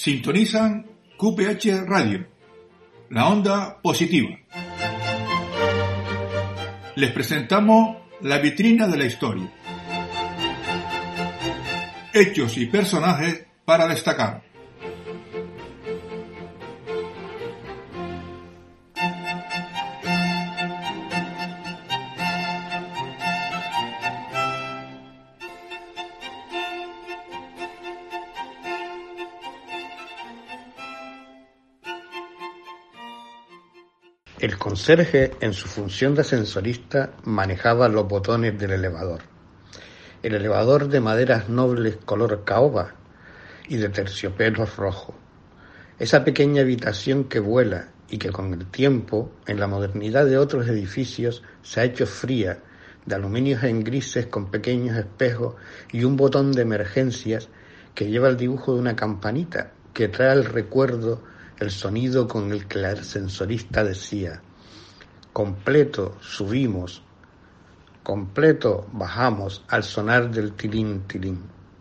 Sintonizan QPH Radio, la onda positiva. Les presentamos la vitrina de la historia. Hechos y personajes para destacar. El conserje, en su función de ascensorista, manejaba los botones del elevador. El elevador de maderas nobles color caoba y de terciopelos rojos. Esa pequeña habitación que vuela y que con el tiempo, en la modernidad de otros edificios, se ha hecho fría, de aluminios en grises con pequeños espejos y un botón de emergencias que lleva el dibujo de una campanita que trae al recuerdo el sonido con el que el ascensorista decía: completo, subimos, completo, bajamos, al sonar del tilín, tilín.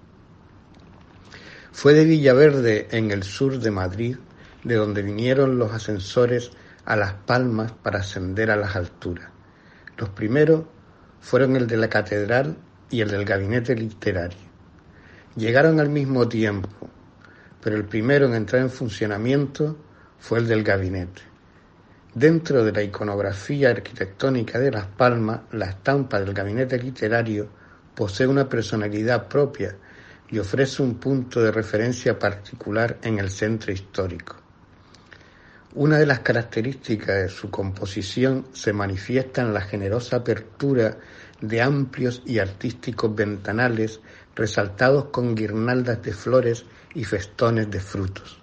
Fue de Villaverde, en el sur de Madrid, de donde vinieron los ascensores a Las Palmas para ascender a las alturas. Los primeros fueron el de la catedral y el del gabinete literario. Llegaron al mismo tiempo, pero el primero en entrar en funcionamiento fue el del gabinete. Dentro de la iconografía arquitectónica de Las Palmas, la estampa del gabinete literario posee una personalidad propia y ofrece un punto de referencia particular en el centro histórico. Una de las características de su composición se manifiesta en la generosa apertura de amplios y artísticos ventanales resaltados con guirnaldas de flores y festones de frutos.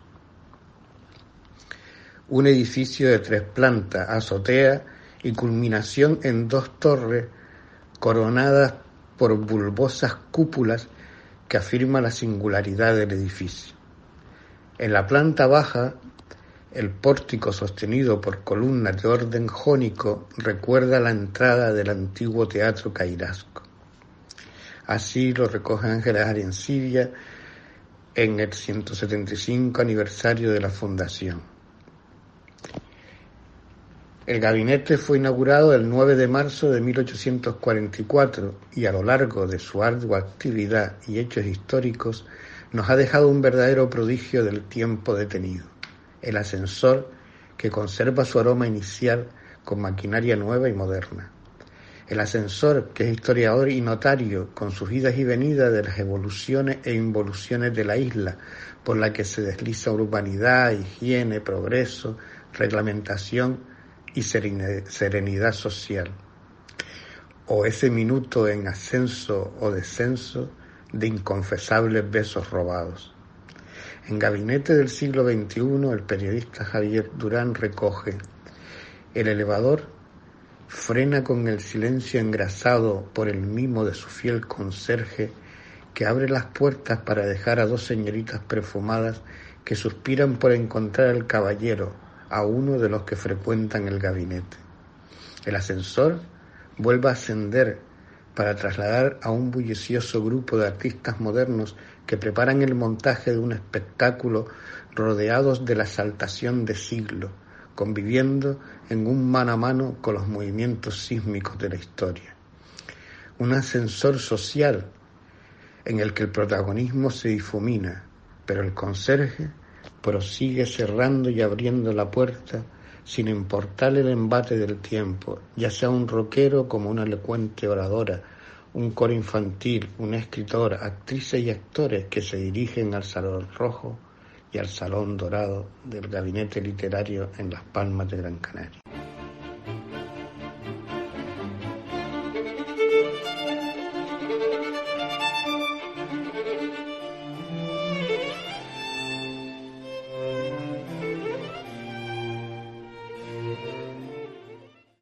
Un edificio de 3 plantas, azotea y culminación en 2 torres coronadas por bulbosas cúpulas que afirma la singularidad del edificio. En la planta baja, el pórtico sostenido por columnas de orden jónico recuerda la entrada del antiguo Teatro Cairasco. Así lo recoge Ángeles Arencibia en el 175 aniversario de la fundación. El gabinete fue inaugurado el 9 de marzo de 1844 y a lo largo de su ardua actividad y hechos históricos nos ha dejado un verdadero prodigio del tiempo detenido: el ascensor, que conserva su aroma inicial con maquinaria nueva y moderna. El ascensor, que es historiador y notario con sus idas y venidas de las evoluciones e involuciones de la isla, por la que se desliza urbanidad, higiene, progreso, reglamentación y serenidad social. O ese minuto en ascenso o descenso de inconfesables besos robados. En Gabinete del siglo XXI, el periodista Javier Durán recoge: el elevador frena con el silencio engrasado por el mimo de su fiel conserje, que abre las puertas para dejar a 2 señoritas perfumadas que suspiran por encontrar al caballero, a uno de los que frecuentan el gabinete. El ascensor vuelve a ascender para trasladar a un bullicioso grupo de artistas modernos que preparan el montaje de un espectáculo rodeados de la exaltación de siglo, conviviendo en un mano a mano con los movimientos sísmicos de la historia. Un ascensor social en el que el protagonismo se difumina, pero el conserje prosigue cerrando y abriendo la puerta sin importarle el embate del tiempo, ya sea un rockero como una elocuente oradora, un coro infantil, un escritor, actrices y actores que se dirigen al Salón Rojo y al Salón Dorado del Gabinete Literario en Las Palmas de Gran Canaria.